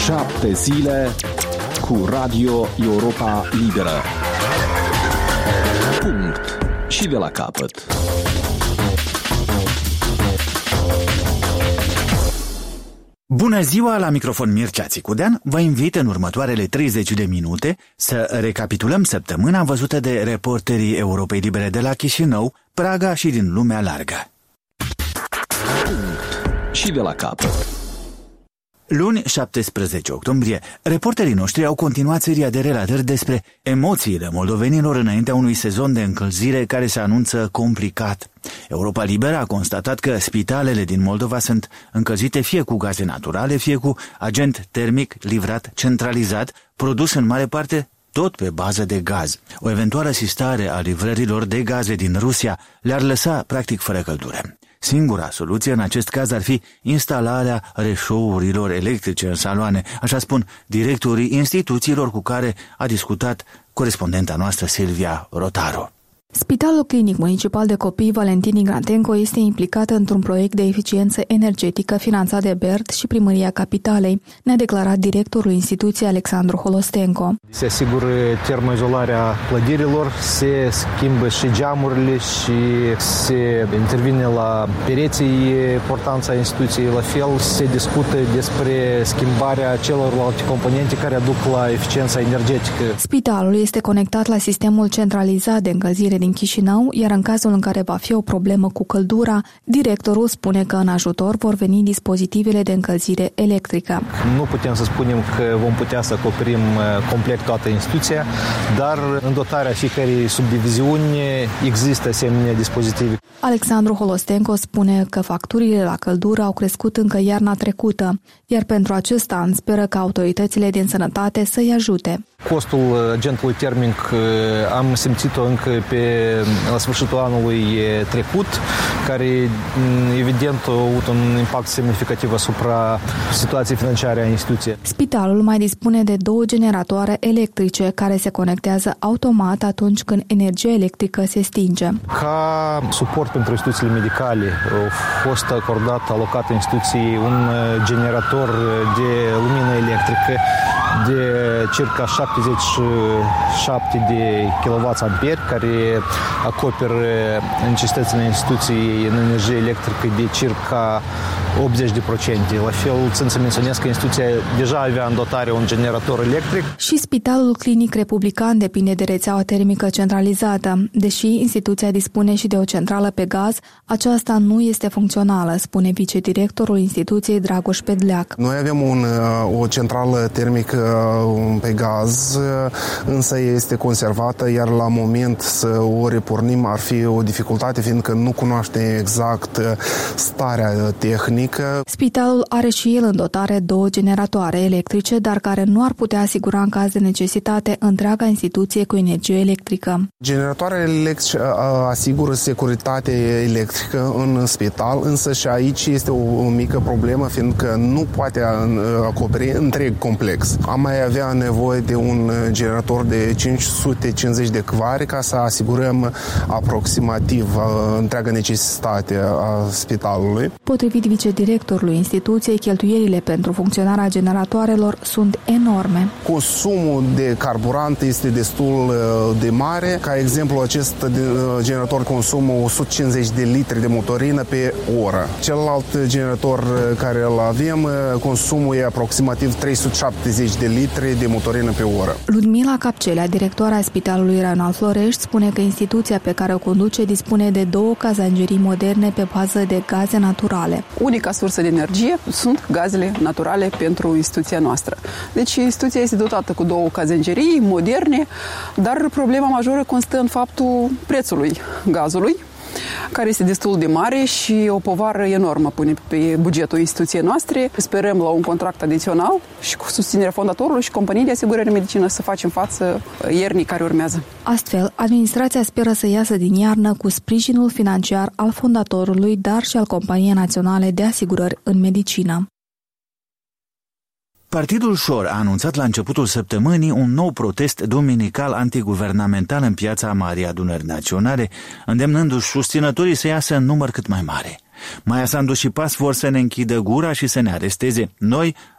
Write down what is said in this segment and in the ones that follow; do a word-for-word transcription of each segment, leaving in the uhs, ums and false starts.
Șapte zile cu Radio Europa Liberă. Punct. Și de la capăt. Bună ziua, la microfon Mircea Țicudean. Vă invit în următoarele treizeci de minute să recapitulăm săptămâna văzută de reporterii Europei Libere de la Chișinău, Praga și din lumea largă. Punct. Și de la capăt. Luni, șaptesprezece octombrie, reporterii noștri au continuat seria de relatări despre emoțiile moldovenilor înaintea unui sezon de încălzire care se anunță complicat. Europa Liberă a constatat că spitalele din Moldova sunt încălzite fie cu gaze naturale, fie cu agent termic livrat centralizat, produs în mare parte tot pe bază de gaz. O eventuală sistare a livrărilor de gaze din Rusia le-ar lăsa practic fără căldură. Singura soluție în acest caz ar fi instalarea reșourilor electrice în saloane, așa spun directorii instituțiilor cu care a discutat corespondenta noastră Silvia Rotaru. Spitalul Clinic Municipal de Copii Valentin Ignatenco este implicat într-un proiect de eficiență energetică finanțat de B E R D și Primăria Capitalei, ne-a declarat directorul instituției Alexandru Holostenco. Se asigură termoizolarea clădirilor, se schimbă și geamurile și se intervine la pereții importanța instituției. La fel se discută despre schimbarea celorlalte componente care aduc la eficiența energetică. Spitalul este conectat la sistemul centralizat de încălzire din Chișinău, iar în cazul în care va fi o problemă cu căldura, directorul spune că în ajutor vor veni dispozitivele de încălzire electrică. Nu putem să spunem că vom putea să acoperim complet toată instituția, dar în dotarea fiecărei subdiviziuni există asemenea dispozitive. Alexandru Holostenco spune că facturile la căldură au crescut încă iarna trecută, iar pentru acest an speră ca autoritățile din sănătate să-i ajute. Costul agentului termic am simțit-o încă pe la sfârșitul anului trecut, care evident a avut un impact semnificativ asupra situației financiare a instituției. Spitalul mai dispune de două generatoare electrice care se conectează automat atunci când energia electrică se stinge. Ca suport pentru instituțiile medicale a fost acordat, alocat instituției un generator de lumină electrică de circa șaptezeci și șapte de kilowatt-amperi, care acoperă necesitățile instituției în energie electrică de circa optzeci de procente. La fel, țin să menționez că instituția deja avea în dotare un generator electric. Și Spitalul Clinic Republican depinde de rețeaua termică centralizată. Deși instituția dispune și de o centrală pe gaz, aceasta nu este funcțională, spune vicedirectorul instituției Dragoș Pedleac. Noi avem un, o centrală termică pe gaz, însă este conservată, iar la moment să o repornim ar fi o dificultate, fiindcă nu cunoaște exact starea tehnică. Spitalul are și el în dotare două generatoare electrice, dar care nu ar putea asigura în caz de necesitate întreaga instituție cu energie electrică. Generatoarele electrice asigură securitate electrică în spital, însă și aici este o, o mică problemă, fiindcă nu poate acoperi întreg complex. Am mai avea nevoie de un generator de cinci sute cincizeci de kW ca să asigurăm aproximativ întreaga necesitate a spitalului. Potrivit vicedirectorului instituției, cheltuielile pentru funcționarea generatoarelor sunt enorme. Consumul de carburant este destul de mare. Ca exemplu, acest generator consumă o sută cincizeci de litri de motorină pe oră. Celălalt generator care îl avem, consumul e aproximativ trei sute șaptezeci de litri de motorină pe oră. Ludmila Capcelea, directoarea Spitalului Raional Florești, spune că instituția pe care o conduce dispune de două cazangerii moderne pe bază de gaze naturale. Unica sursă de energie sunt gazele naturale pentru instituția noastră. Deci instituția este dotată cu două cazengerii moderne, dar problema majoră constă în faptul prețului gazului, care este destul de mare și o povară enormă pune pe bugetul instituției noastre. Sperăm la un contract adițional și cu susținerea fondatorului și companiei de asigurare medicină să facem față iernii care urmează. Astfel, administrația speră să iasă din iarnă cu sprijinul financiar al fondatorului, dar și al Companiei Naționale de Asigurări în Medicină. Partidul Șor a anunțat la începutul săptămânii un nou protest duminical antiguvernamental în piața Marii Adunări Naționale, îndemnându-și susținătorii să iasă în număr cât mai mare. Maia Sandu și Pas vor să ne închidă gura și să ne aresteze. Noi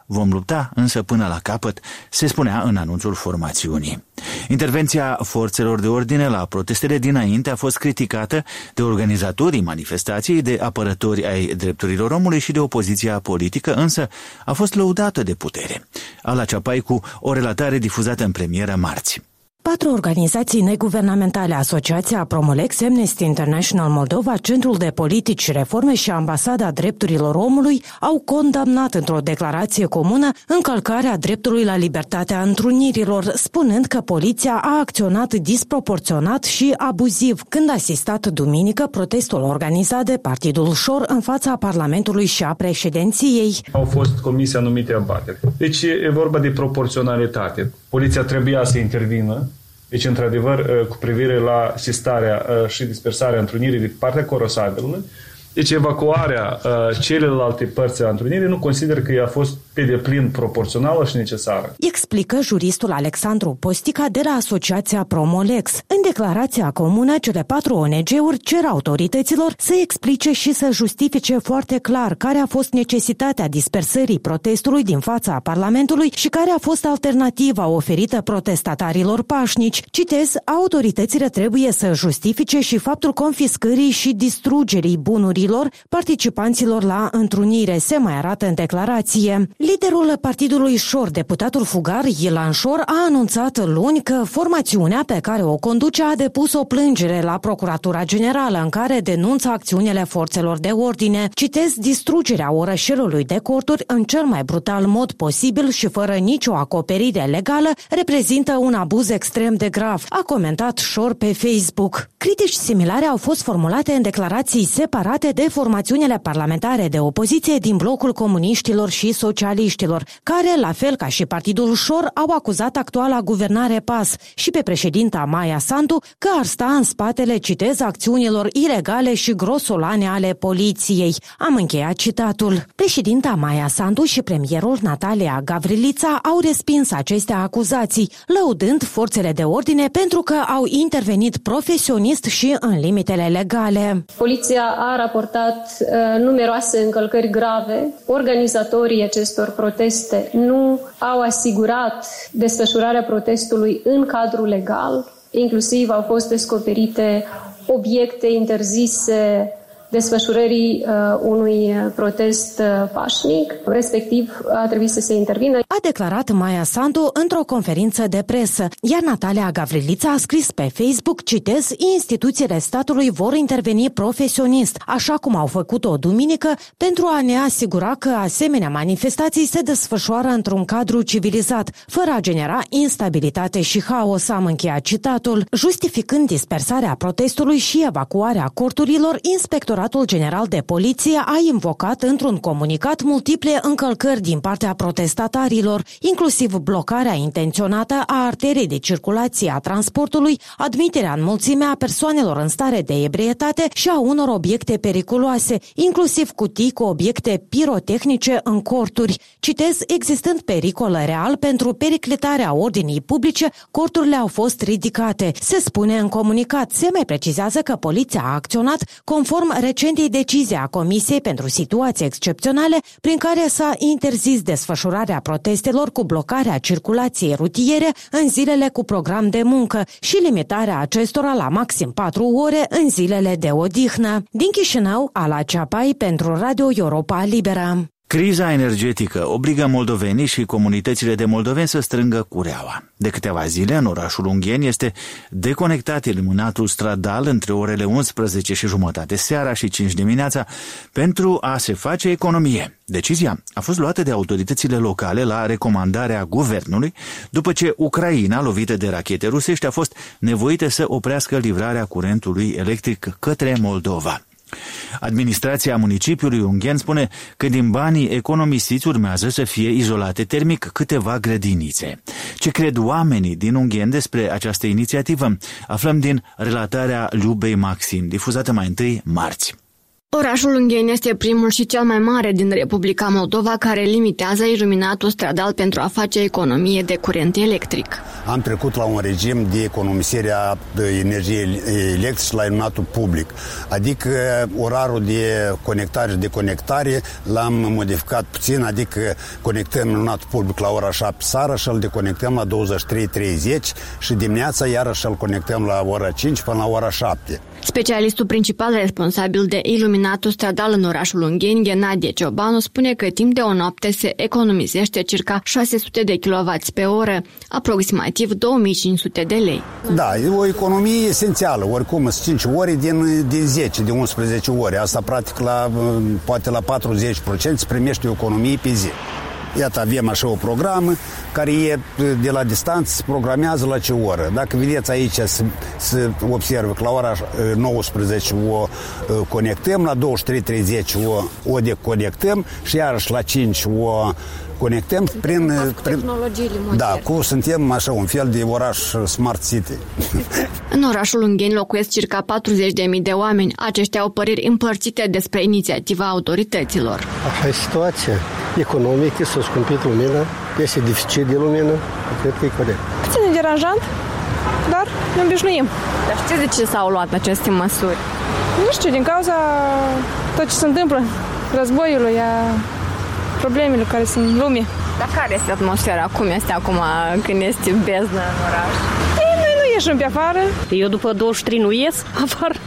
vom lupta însă până la capăt, se spunea în anunțul formațiunii. Intervenția forțelor de ordine la protestele dinainte a fost criticată de organizatorii manifestației, de apărători ai drepturilor omului și de opoziția politică, însă a fost lăudată de putere. Ala Ceapai cu o relatare difuzată în premieră marți. Patru organizații neguvernamentale, Asociația Promolex, Amnesty International Moldova, Centrul de Politici și Reforme și Ambasada Drepturilor Omului au condamnat într-o declarație comună încălcarea dreptului la libertatea întrunirilor, spunând că poliția a acționat disproporționat și abuziv când a asistat duminică protestul organizat de Partidul Șor în fața Parlamentului și a președinției. Au fost comise anumite abateri. Deci e vorba de proporționalitate. Poliția trebuia să intervină. Deci, într-adevăr, cu privire la asistarea și dispersarea întrunirii de partea corosabilului, deci evacuarea celelalte părți a întrunirii nu consider că ea a fost pe deplin proporțională și necesară. Explică juristul Alexandru Postica de la Asociația Promolex. În declarația comună, cele patru O N G-uri cer autorităților să explice și să justifice foarte clar care a fost necesitatea dispersării protestului din fața Parlamentului și care a fost alternativa oferită protestatarilor pașnici. Citez, autoritățile trebuie să justifice și faptul confiscării și distrugerii bunurilor participanților la întrunire, se mai arată în declarație. Liderul Partidului Șor, deputatul fugar Ilan Șor, a anunțat luni că formațiunea pe care o conduce a depus o plângere la Procuratura Generală în care denunță acțiunile forțelor de ordine. Citez, distrugerea orășelului de corturi în cel mai brutal mod posibil și fără nicio acoperire legală reprezintă un abuz extrem de grav, a comentat Șor pe Facebook. Critici similare au fost formulate în declarații separate de formațiunile parlamentare de opoziție din blocul comuniștilor și socialiștilor, care, la fel ca și Partidul Șor, au acuzat actuala guvernare P A S și pe președinta Maia Sandu că ar sta în spatele, citez, acțiunilor ilegale și grosolane ale poliției. Am încheiat citatul. Președinta Maia Sandu și premierul Natalia Gavrilița au respins aceste acuzații, lăudând forțele de ordine pentru că au intervenit profesionist și în limitele legale. Poliția a raportat uh, numeroase încălcări grave. Organizatorii acestor proteste nu au asigurat desfășurarea protestului în cadrul legal. Inclusiv au fost descoperite obiecte interzise desfășurării uh, unui protest uh, pașnic, respectiv a trebuit să se intervină. A declarat Maia Sandu într-o conferință de presă, iar Natalia Gavrilița a scris pe Facebook, citez, instituțiile statului vor interveni profesionist, așa cum au făcut-o duminică, pentru a ne asigura că asemenea manifestații se desfășoară într-un cadru civilizat, fără a genera instabilitate și haos, am încheiat citatul. Justificând dispersarea protestului și evacuarea corturilor, inspectoratul General de Poliție a invocat într-un comunicat multiple încălcări din partea protestatarilor, inclusiv blocarea intenționată a arterei de circulație a transportului, admiterea în mulțime a persoanelor în stare de ebrietate și a unor obiecte periculoase, inclusiv cutii cu obiecte pirotehnice în corturi. Citez, existând pericol real pentru periclitarea ordinii publice, corturile au fost ridicate. Se spune în comunicat, se mai precizează că poliția a acționat conform recentei decizii a Comisiei pentru Situații Excepționale, prin care s-a interzis desfășurarea protestelor cu blocarea circulației rutiere în zilele cu program de muncă și limitarea acestora la maxim patru ore în zilele de odihnă. Din Chișinău, Ala Ceapai pentru Radio Europa Liberă. Criza energetică obligă moldovenii și comunitățile de moldoveni să strângă cureaua. De câteva zile, în orașul Ungheni este deconectat iluminatul stradal între orele unsprezece și jumătate seara și cinci dimineața pentru a se face economie. Decizia a fost luată de autoritățile locale la recomandarea guvernului, după ce Ucraina, lovită de rachete rusești, a fost nevoită să oprească livrarea curentului electric către Moldova. Administrația municipiului Unghen spune că din banii economisiți urmează să fie izolate termic câteva grădinițe. Ce cred oamenii din Unghen despre această inițiativă? Aflăm din relatarea Liubei Maxim, difuzată mai întâi marți. Orașul Ungheni este primul și cel mai mare din Republica Moldova care limitează iluminatul stradal pentru a face economie de curent electric. Am trecut la un regim de economisire a energiei electrice la iluminatul public. Adică orarul de conectare și deconectare l-am modificat puțin, adică conectăm iluminatul public la ora șapte seara și îl deconectăm la douăzeci și trei treizeci și dimineața iarăși îl conectăm la ora cinci până la ora șapte. Specialistul principal responsabil de iluminatul stradal în orașul Ungheni, Ghenadie Ciobanu, spune că timp de o noapte se economisește circa șase sute de kilowați pe oră, aproximativ două mii cinci sute de lei. Da, e o economie esențială, oricum sunt cinci ore din, din zece, din unsprezece ore. Asta practic la, poate la patruzeci la sută se primește o economie pe zi. Iată, avem așa o programă care e de la distanță, se programează la ce oră. Dacă vedeți aici, se, se observă că la ora nouăsprezece o conectăm, la douăzeci și trei treizeci o, o deconectăm și iarăși la cinci o conectăm prin... prin da, cu suntem așa un fel de oraș Smart City. În orașul Ungheni locuiesc circa patruzeci de mii de oameni. Aceștia au păreri împărțite despre inițiativa autorităților. Așa e situația economică, s-a scumpit lumina, este deficit de lumină, cred că e corect. Puțin e deranjant, dar ne obișnuim. Dar știți de ce s-au luat aceste măsuri? Nu știu, din cauza tot ce se întâmplă, războiului, a problemele care sunt în lume. Dar care este atmosfera? Cum este acum când este beznă în oraș? Ei, noi nu ieșim pe afară. Eu după douăzeci și trei nu ies afară.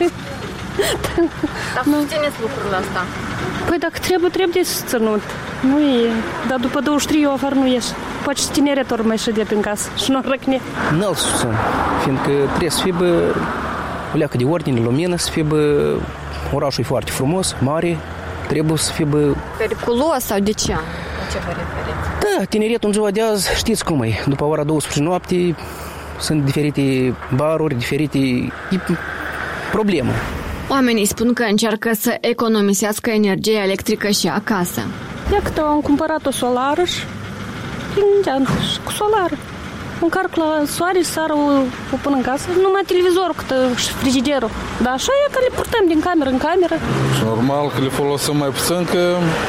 Dar susțineți lucrul ăsta? Păi dacă trebuie, trebuie susținut. Nu e. Dar după douăzeci și trei eu afară nu ies. Poate și tineretul ori mai ședea prin casă și nu răcne. Nu-l susțin, fiindcă trebuie să fie bă, o leacă de ordine, lumină, să fie bă, orașul e foarte frumos, mare, trebuie să fie bă... Periculos sau de ce? La ce vă referiți? Da, tineretul în ziua de azi, știți cum e, după ora douăsprezece noapte sunt diferite baruri, diferite probleme. Oamenii spun că încearcă să economisească energie electrică și acasă. Ia cât am cumpărat o solară și cu solară. Încarc la soare, seara o, o pun în casă, numai televizorul cât și frigiderul. Dar așa e că le purtăm din cameră în cameră. Și normal că le folosim mai puțin, că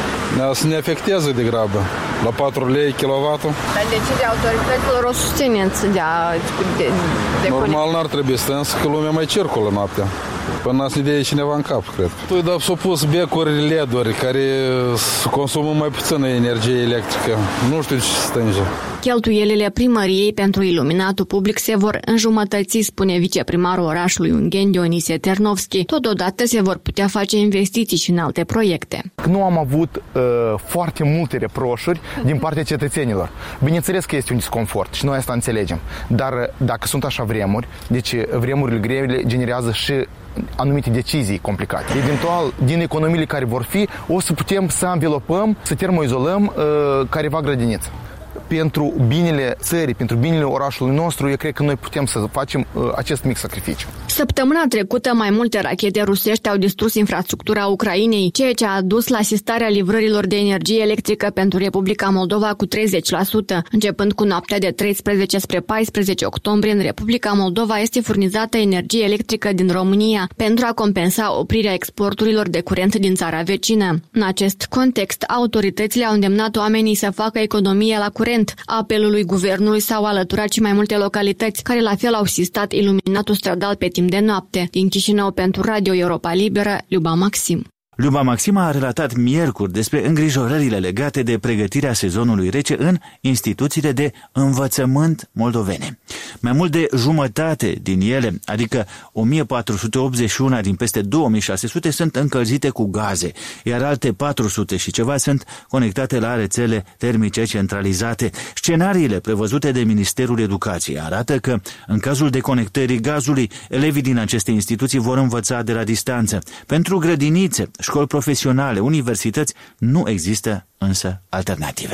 să ne afectează de grabă. La patru lei kilovatul. Dar decizia autorităților o susțineți de a... De, de normal n-ar trebui să însă că lumea mai circulă noaptea. Până să ne dea cineva în cap, cred. Tu, dar s-au pus becuri L E D-uri care consumă mai puțină energie electrică. Nu știu ce se stânge. Cheltuielile primăriei pentru iluminatul public se vor înjumătăți, spune viceprimarul orașului Ungheni, Dionisie Ternovski. Totodată se vor putea face investiții și în alte proiecte. Nu am avut uh, foarte multe reproșuri din partea cetățenilor. Bineînțeles că este un disconfort și noi asta înțelegem. Dar dacă sunt așa vremuri, deci vremurile grele generează și anumite decizii complicate. Eventual, din economiile care vor fi, o să putem să învelopăm, să termoizolăm uh, careva grădiniță. Pentru binele țării, pentru binele orașului nostru, eu cred că noi putem să facem uh, acest mic sacrificiu. Săptămâna trecută, mai multe rachete rusești au distrus infrastructura Ucrainei, ceea ce a dus la asistarea livrărilor de energie electrică pentru Republica Moldova cu treizeci la sută. Începând cu noaptea de treisprezece spre paisprezece octombrie, în Republica Moldova este furnizată energie electrică din România pentru a compensa oprirea exporturilor de curent din țara vecină. În acest context, autoritățile au îndemnat oamenii să facă economie la curent. Apelului guvernului s-au alăturat și mai multe localități care la fel au sistat iluminatul stradal pe timp de noapte. Din Chișinău pentru Radio Europa Liberă, Luba Maxim. Luba Maxima a relatat miercuri despre îngrijorările legate de pregătirea sezonului rece în instituțiile de învățământ moldovene. Mai mult de jumătate din ele, adică o mie patru sute optzeci și unu din peste două mii șase sute, sunt încălzite cu gaze, iar alte patru sute și ceva sunt conectate la rețele termice centralizate. Scenariile prevăzute de Ministerul Educației arată că, în cazul deconectării gazului, elevii din aceste instituții vor învăța de la distanță. Pentru grădinițe, școli profesionale, universități, nu există însă alternative.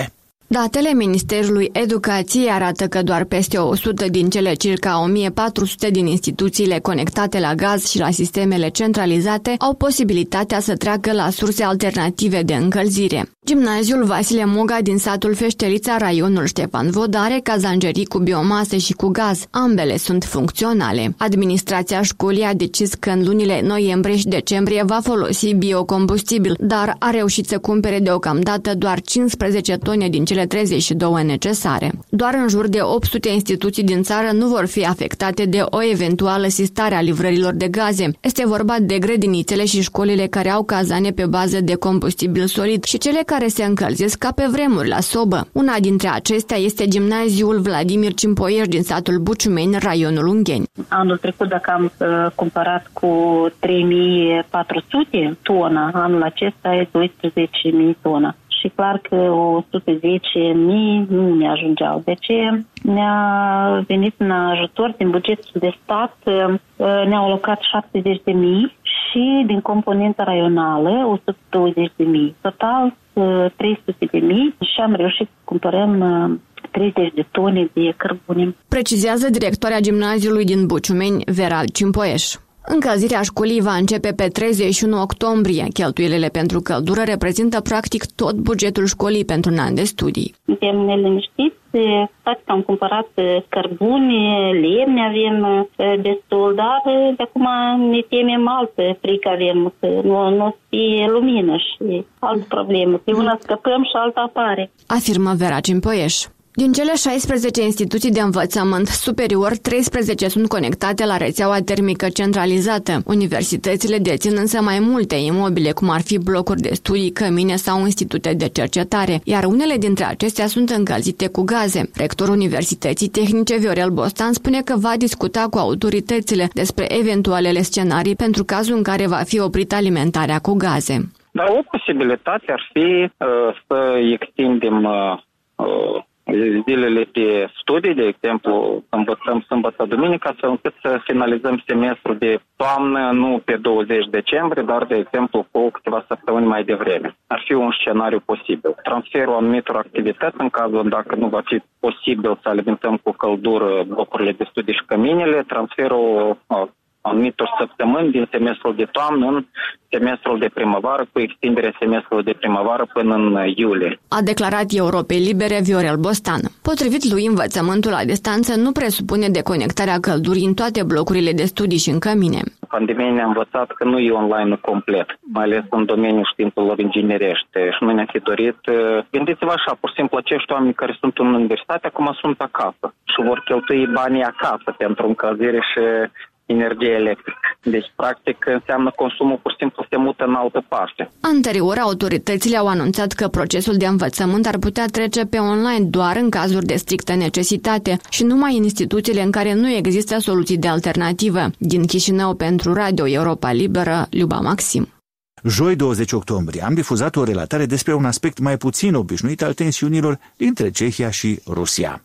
Datele Ministerului Educației arată că doar peste o sută din cele circa o mie patru sute din instituțiile conectate la gaz și la sistemele centralizate au posibilitatea să treacă la surse alternative de încălzire. Gimnaziul Vasile Moga din satul Feștelița, raionul Ștefan Vodă, are cazangerii cu biomasă și cu gaz. Ambele sunt funcționale. Administrația școlii a decis că în lunile noiembrie și decembrie va folosi biocombustibil, dar a reușit să cumpere deocamdată doar cincisprezece tone din cele treizeci și două necesare. Doar în jur de opt sute instituții din țară nu vor fi afectate de o eventuală sistare a livrărilor de gaze. Este vorba de grădinițele și școlile care au cazane pe bază de combustibil solid și cele care se încălzesc ca pe vremuri la sobă. Una dintre acestea este gimnaziul Vladimir Cimpoieș din satul Buciumeni, raionul Ungheni. Anul trecut, dacă am uh, cumpărat cu trei mii patru sute tona, anul acesta e doisprezece mii tona. Și clar că o sută zece mii nu ne ajungeau. De ce ne-a venit în ajutor din bugetul de stat, ne-au alocat șaptezeci de mii și din componenta raională o sută douăzeci de mii. Total trei sute de mii și am reușit să cumpărăm treizeci de tone de cărbune. Precizează directoarea gimnaziului din Buciumeni, Vera Cimpoieș. Încălzirea școlii va începe pe treizeci și unu octombrie. Cheltuielile pentru căldură reprezintă practic tot bugetul școlii pentru un an de studii. Suntem neliniștiți, toate că am cumpărat cărbune, lemne avem destul, dar de acum ne temem altă frică avem, că nu, nu o să fie lumină și altă problemă. Pe una scăpăm și alta apare. Afirmă Vera Cimpoieș. Din cele șaisprezece instituții de învățământ superior, treisprezece sunt conectate la rețeaua termică centralizată. Universitățile dețin însă mai multe imobile, cum ar fi blocuri de studii, cămine sau institute de cercetare, iar unele dintre acestea sunt încălzite cu gaze. Rectorul Universității Tehnice Viorel Bostan spune că va discuta cu autoritățile despre eventualele scenarii pentru cazul în care va fi oprită alimentarea cu gaze. Dar o posibilitate ar fi uh, să extindem uh, uh, zilele de studii, de exemplu, învățăm sâmbătă, duminică, astfel încât să finalizăm semestrul de toamnă, nu pe douăzeci decembrie, dar, de exemplu, cu câteva săptămâni mai devreme. Ar fi un scenariu posibil. Transferul anumitor activități, în cazul dacă nu va fi posibil să alimentăm cu căldură blocurile de studii și căminele, transferul anumitor săptămâni din semestrul de toamnă în semestrul de primăvară, cu extinderea semestrului de primăvară până în iulie. A declarat Europei Libere Viorel Bostan. Potrivit lui, învățământul la distanță nu presupune deconectarea căldurii în toate blocurile de studii și în cămine. Pandemia ne-a învățat că nu e online complet, mai ales în domeniul științelor inginerește și nu ne-a fi dorit. Gândiți-vă așa, pur și simplu, acești oameni care sunt în universitate acum sunt acasă și vor cheltui banii acasă pentru încălzire și energie electrică. Deci, practic, înseamnă consumul pur și simplu se mută în altă parte. Anterior, autoritățile au anunțat că procesul de învățământ ar putea trece pe online doar în cazuri de strictă necesitate și numai în instituțiile în care nu există soluții de alternativă. Din Chișinău, pentru Radio Europa Liberă, Luba Maxim. Joi douăzeci octombrie am difuzat o relatare despre un aspect mai puțin obișnuit al tensiunilor dintre Cehia și Rusia.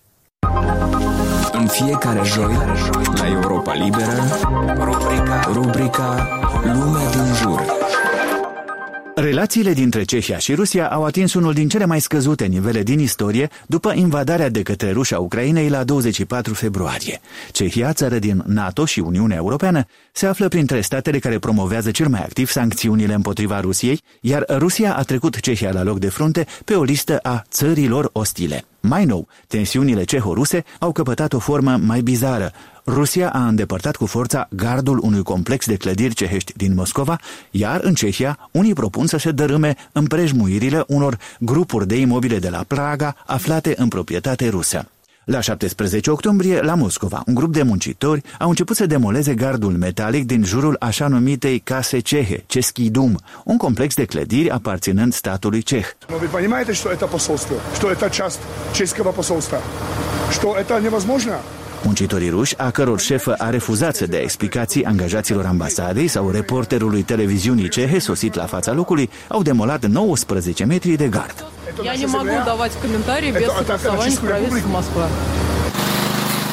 În fiecare joi, la Europa Liberă, rubrica, rubrica Lumea din jur. Relațiile dintre Cehia și Rusia au atins unul din cele mai scăzute nivele din istorie după invadarea de către ruși a Ucrainei la douăzeci și patru februarie. Cehia, țară din NATO și Uniunea Europeană, se află printre statele care promovează cel mai activ sancțiunile împotriva Rusiei, iar Rusia a trecut Cehia la loc de frunte pe o listă a țărilor ostile. Mai nou, tensiunile ceho-ruse au căpătat o formă mai bizară. Rusia a îndepărtat cu forța gardul unui complex de clădiri cehești din Moscova, iar în Cehia unii propun să se dărâme împrejmuirile unor grupuri de imobile de la Praga aflate în proprietate rusă. La șaptesprezece octombrie, la Moscova, un grup de muncitori au început să demoleze gardul metalic din jurul așa numitei case cehe, Český dům, un complex de clădiri aparținând statului ceh. Вы понимаете, что это посольство, что это часть чешского посольства, что это невозможно? Muncitorii ruși, a căror șefă a refuzat să dea explicații angajaților ambasadei sau reporterului televiziunii cehe sosit la fața locului, au demolat nouăsprezece metri de gard.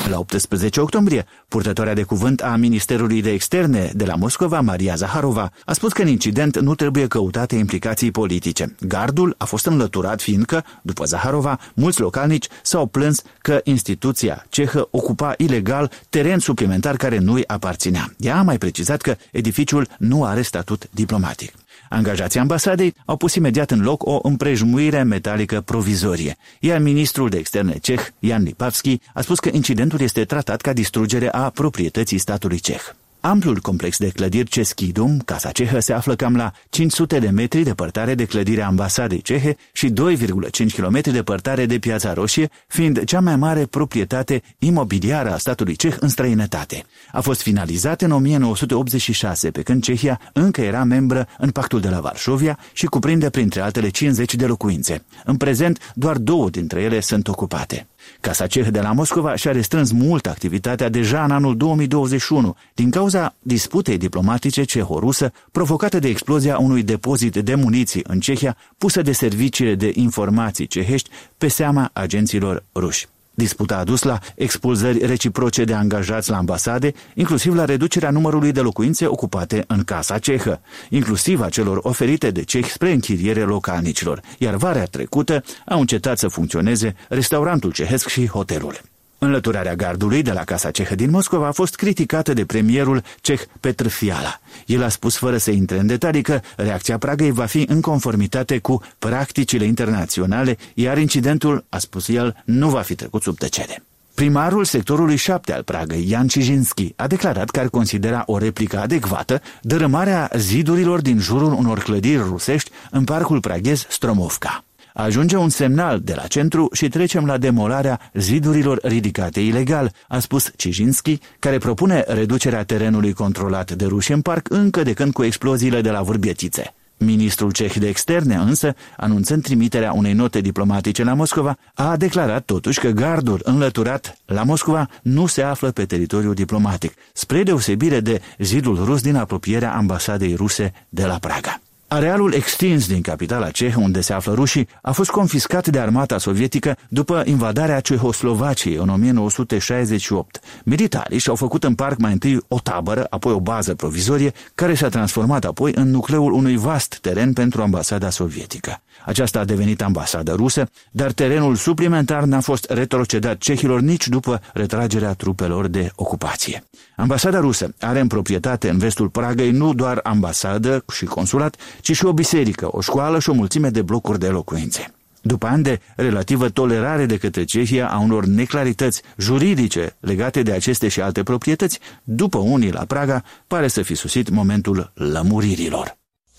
La optsprezece octombrie, purtătoarea de cuvânt a Ministerului de Externe de la Moscova, Maria Zaharova, a spus că în incident nu trebuie căutate implicații politice. Gardul a fost înlăturat fiindcă, după Zaharova, mulți localnici s-au plâns că instituția cehă ocupa ilegal teren suplimentar care nu-i aparținea. Ea a mai precizat că edificiul nu are statut diplomatic. Angajații ambasadei au pus imediat în loc o împrejmuire metalică provizorie, iar ministrul de externe ceh, Jan Lipavsky, a spus că incidentul este tratat ca distrugere a proprietății statului ceh. Amplul complex de clădiri Český dům, Casa Cehă, se află cam la cinci sute de metri departare de clădirea ambasadei cehe și doi virgulă cinci kilometri departare de Piața Roșie, fiind cea mai mare proprietate imobiliară a statului ceh în străinătate. A fost finalizat în o mie nouă sute optzeci și șase, pe când Cehia încă era membră în Pactul de la Varșovia și cuprinde printre altele cincizeci de locuințe. În prezent, doar două dintre ele sunt ocupate. Casa Cehă de la Moscova și-a restrâns mult activitatea deja în anul două mii douăzeci și unu, din cauza disputei diplomatice ceho-rusă provocată de explozia unui depozit de muniții în Cehia pusă de serviciile de informații cehești pe seama agenților ruși. Disputa a dus la expulzări reciproce de angajați la ambasade, inclusiv la reducerea numărului de locuințe ocupate în Casa Cehă, inclusiv a celor oferite de cehi spre închiriere localnicilor, iar vara trecută au încetat să funcționeze restaurantul cehesc și hotelul. Înlăturarea gardului de la Casa Cehă din Moscova a fost criticată de premierul ceh Petr Fiala. El a spus fără să intre în detalii că reacția Pragăi va fi în conformitate cu practicile internaționale, iar incidentul, a spus el, nu va fi trecut sub tăcere. Primarul sectorului șapte al Pragăi, Jan Čižinský, a declarat că ar considera o replică adecvată dărâmarea zidurilor din jurul unor clădiri rusești în parcul praghez Stromovka. Ajunge un semnal de la centru și trecem la demolarea zidurilor ridicate ilegal, a spus Čižinský, care propune reducerea terenului controlat de ruși în parc încă de când cu exploziile de la Vârbietițe. Ministrul ceh de externe însă, anunțând trimiterea unei note diplomatice la Moscova, a declarat totuși că gardul înlăturat la Moscova nu se află pe teritoriul diplomatic, spre deosebire de zidul rus din apropierea ambasadei ruse de la Praga. Arealul extins din capitala cehă, unde se află rușii, a fost confiscat de armata sovietică după invadarea Cehoslovaciei în o mie nouă sute șaizeci și opt. Militarii și-au făcut în parc mai întâi o tabără, apoi o bază provizorie, care s-a transformat apoi în nucleul unui vast teren pentru ambasada sovietică. Aceasta a devenit ambasadă rusă, dar terenul suplimentar n-a fost retrocedat cehilor nici după retragerea trupelor de ocupație. Ambasada rusă are în proprietate în vestul Pragăi nu doar ambasadă și consulat, ci și o biserică, o școală și o mulțime de blocuri de locuințe. După ani de relativă tolerare de către Cehia a unor neclarități juridice legate de aceste și alte proprietăți, după unii la Praga, pare să fi sosit momentul lămuririlor.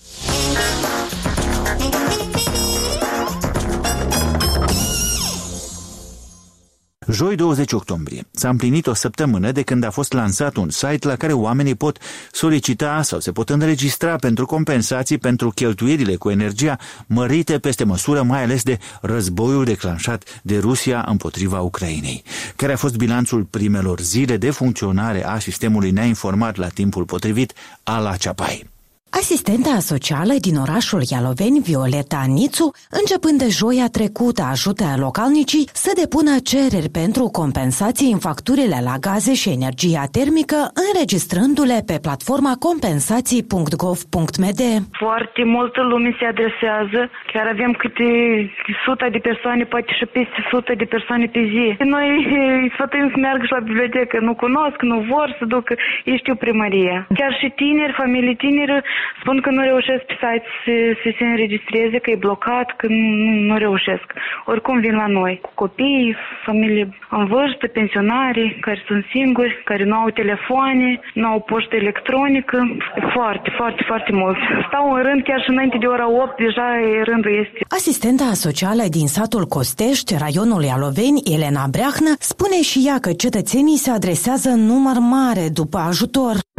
Joi douăzeci octombrie s-a împlinit o săptămână de când a fost lansat un site la care oamenii pot solicita sau se pot înregistra pentru compensații pentru cheltuielile cu energia mărite peste măsură, mai ales de războiul declanșat de Rusia împotriva Ucrainei. Care a fost bilanțul primelor zile de funcționare a sistemului ne-a informat la timpul potrivit Ala Ceapai. Asistenta socială din orașul Ialoveni, Violeta Nițu, începând de joia trecută, ajută localnicii să depună cereri pentru compensații în facturile la gaze și energia termică, înregistrându-le pe platforma compensații punct gov punct m d. Foarte multă lume se adresează, chiar avem câte sute de persoane, poate și peste sute de persoane pe zi. Noi îi sfătuim să meargă și la bibliotecă, nu cunosc, nu vor să ducă, ei știu primăria. Chiar și tineri, familii tineri, spun că nu reușesc pe site să, să se înregistreze, că e blocat, că nu, nu reușesc. Oricum vin la noi, cu copii, familii în vârstă, pensionari, care sunt singuri, care nu au telefoane, nu au poștă electronică. Foarte, foarte, foarte mult. Stau în rând chiar și înainte de ora opt, deja rândul este. Asistenta socială din satul Costești, raionul Ialoveni, Elena Breahnă, spune și ea că cetățenii se adresează în număr mare după ajutor.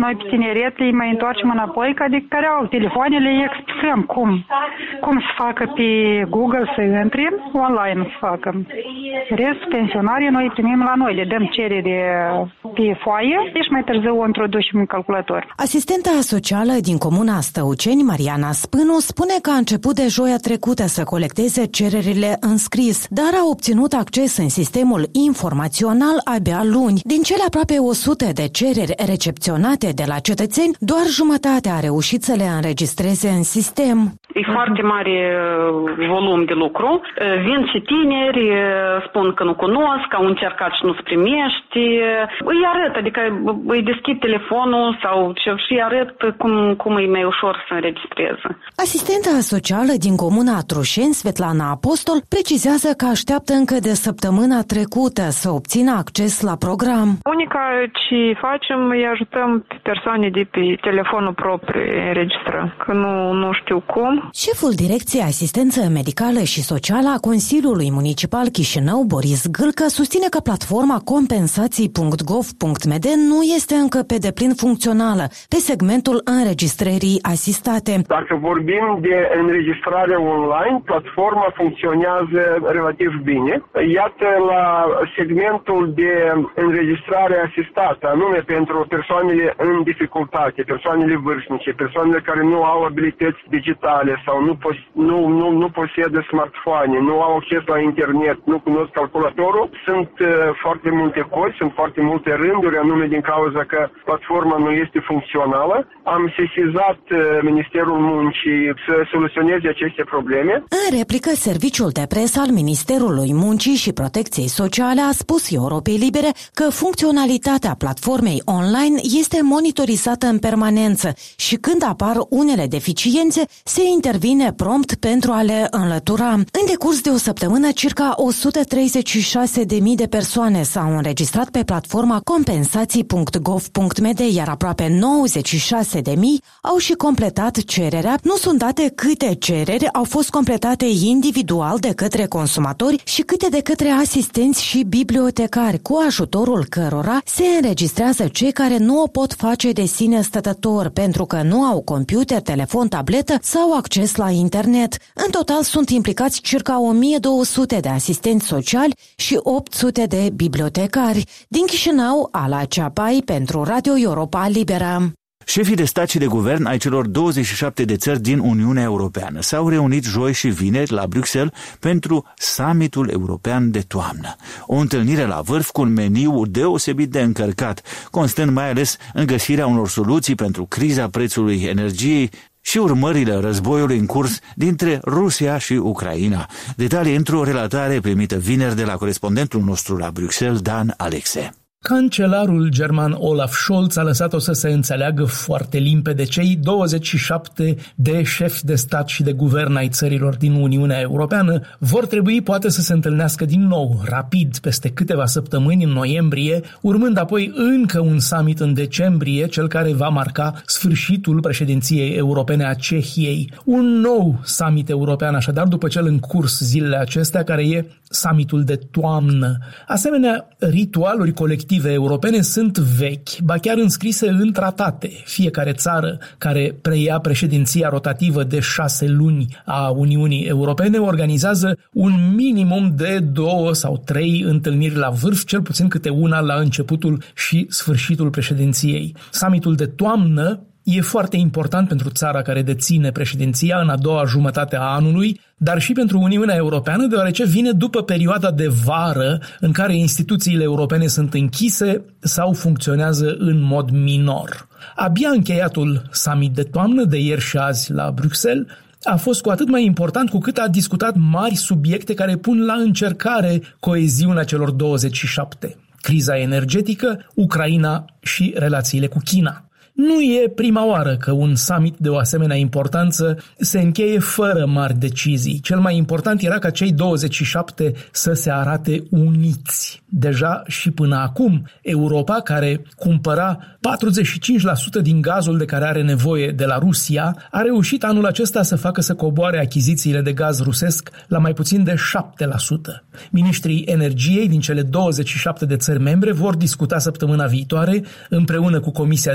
noi pe tineret îi mai întoarcem înapoi, ca de care au telefoanele, îi explicăm cum. Cum să facă pe Google să intre, online să facă. Restul pensionarii noi primim la noi, le dăm cerere pe foaie și mai târziu o introducem în calculator. Asistenta socială din comuna Stăuceni, Mariana Spânu, spune că a început de joia trecută să colecteze cererile în scris, dar a obținut acces în sistemul informațional abia luni. Din cele aproape o sută de cereri recepționate de la cetățeni, doar jumătate a reușit să le înregistreze în sistem. E foarte mare volum de lucru. Vin și tineri, spun că nu cunosc, că au încercat și nu se primește. Îi arăt, adică îi deschid telefonul sau ce și îi arăt cum, cum e mai ușor să înregistreze. Asistenta socială din comuna Trușeni, Svetlana Apostol, precizează că așteaptă încă de săptămâna trecută să obțină acces la program. Unica ce facem, îi ajutăm pe persoane de pe telefonul propriu înregistră, că nu, nu știu cum. Șeful Direcției Asistență Medicală și Socială a Consiliului Municipal Chișinău, Boris Gâlcă, susține că platforma compensații punct gov punct m d nu este încă pe deplin funcțională pe segmentul înregistrării asistate. Dacă vorbim de înregistrare online, platforma funcționează relativ bine. Iată, la segmentul de înregistrare asistată, anume pentru persoanele în dificultate, persoanele vârstnice, persoanele care nu au abilități digitale sau nu, pos- nu, nu, nu posedă smartphone, nu au acces la internet, nu cunosc calculatorul, sunt uh, foarte multe cozi, sunt foarte multe rânduri, anume din cauza că platforma nu este funcțională. Am sesizat uh, Ministerul Muncii să soluționeze aceste probleme. În replică, Serviciul de Presă al Ministerului Muncii și Protecției Sociale a spus Europei Libere că funcționalitatea platformei online este monitorizată în permanență și când apar unele deficiențe, se intervine prompt pentru a le înlătura. În decurs de o săptămână, circa o sută treizeci și șase de mii de persoane s-au înregistrat pe platforma compensații punct gov punct m d, iar aproape nouăzeci și șase de mii au și completat cererea. Nu sunt date câte cereri au fost completate individual de către consumatori și câte de către asistenți și bibliotecari, cu ajutorul cărora se înregistrează cei care nu o pot face de sine stătător pentru că nu au computer, telefon, tabletă sau acces la internet. În total sunt implicați circa o mie două sute de asistenți sociali și opt sute de bibliotecari. Din Chișinău, Ala Ceapai pentru Radio Europa Liberă. Șefii de stat și de guvern ai celor douăzeci și șapte de țări din Uniunea Europeană s-au reunit joi și vineri la Bruxelles pentru summitul european de toamnă. O întâlnire la vârf cu un meniu deosebit de încărcat, constând mai ales în găsirea unor soluții pentru criza prețului energiei și urmările războiului în curs dintre Rusia și Ucraina. Detalii într-o relatare primită vineri de la corespondentul nostru la Bruxelles, Dan Alexe. Cancelarul german Olaf Scholz a lăsat-o să se înțeleagă foarte limpede. Cei douăzeci și șapte de șefi de stat și de guvern ai țărilor din Uniunea Europeană vor trebui poate să se întâlnească din nou, rapid, peste câteva săptămâni în noiembrie, urmând apoi încă un summit în decembrie, cel care va marca sfârșitul președinției europene a Cehiei. Un nou summit european, așadar, după cel în curs zilele acestea, care e summitul de toamnă. Asemenea, ritualuri colective europene sunt vechi, ba chiar înscrise în tratate. Fiecare țară care preia președinția rotativă de șase luni a Uniunii Europene organizează un minimum de două sau trei întâlniri la vârf, cel puțin câte una la începutul și sfârșitul președinției. Summitul de toamnă e foarte important pentru țara care deține președinția în a doua jumătate a anului, dar și pentru Uniunea Europeană, deoarece vine după perioada de vară în care instituțiile europene sunt închise sau funcționează în mod minor. Abia încheiatul summit de toamnă de ieri și azi la Bruxelles a fost cu atât mai important cu cât a discutat mari subiecte care pun la încercare coeziunea celor douăzeci și șapte. Criza energetică, Ucraina și relațiile cu China. Nu e prima oară că un summit de o asemenea importanță se încheie fără mari decizii. Cel mai important era ca cei douăzeci și șapte să se arate uniți. Deja și până acum, Europa, care cumpăra patruzeci și cinci la sută din gazul de care are nevoie de la Rusia, a reușit anul acesta să facă să coboare achizițiile de gaz rusesc la mai puțin de șapte la sută. Ministrii energiei din cele douăzeci și șapte de țări membre vor discuta săptămâna viitoare, împreună cu Comisia de la Bruxelles,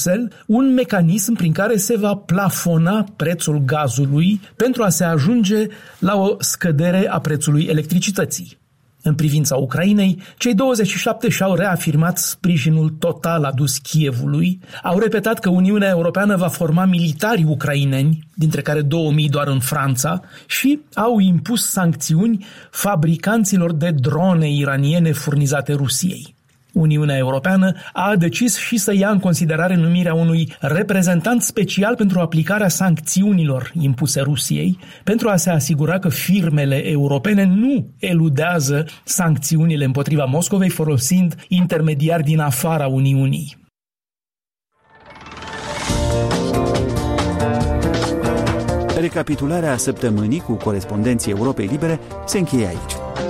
Bruxelles un mecanism prin care se va plafona prețul gazului pentru a se ajunge la o scădere a prețului electricității. În privința Ucrainei, cei douăzeci și șapte și-au reafirmat sprijinul total adus Kievului, au repetat că Uniunea Europeană va forma militari ucraineni, dintre care două mii doar în Franța, și au impus sancțiuni fabricanților de drone iraniene furnizate Rusiei. Uniunea Europeană a decis și să ia în considerare numirea unui reprezentant special pentru aplicarea sancțiunilor impuse Rusiei, pentru a se asigura că firmele europene nu eludează sancțiunile împotriva Moscovei folosind intermediari din afara Uniunii. Recapitularea săptămânii cu corespondenții Europei Libere se încheie aici.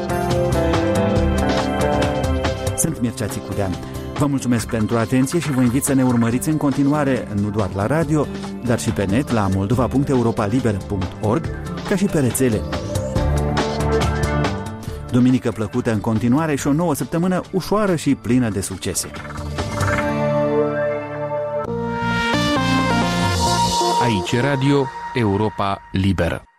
Sunt Mircea Țicudean. Vă mulțumesc pentru atenție și vă invit să ne urmăriți în continuare nu doar la radio, dar și pe net la moldova punct europa liber punct org, ca și pe rețele. Duminică plăcută în continuare și o nouă săptămână ușoară și plină de succese. Aici Radio Europa Liberă.